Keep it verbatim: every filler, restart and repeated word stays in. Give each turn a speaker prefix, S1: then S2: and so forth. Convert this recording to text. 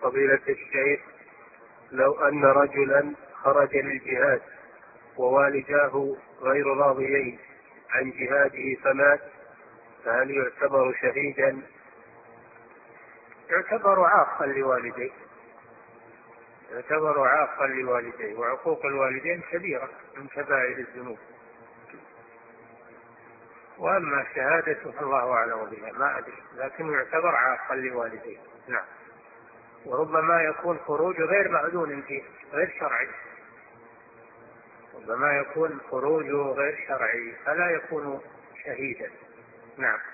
S1: فضيلة الشيخ، لو أن رجلا خرج للجهاد ووالداه غير راضيين عن جهاده فمات، فهل يعتبر شهيدا؟
S2: يعتبر عاقا لوالديه، يعتبر عاقا لوالديه، وعقوق الوالدين كبيرة من كبائر الذنوب. وأما شهادته الله أعلم بها ما أدري، لكن يعتبر عاقا لوالديه. نعم. وربما يكون خروج غير مأذون فيه، غير شرعي، ربما يكون خروجه غير شرعي فلا يكون شهيدا. نعم.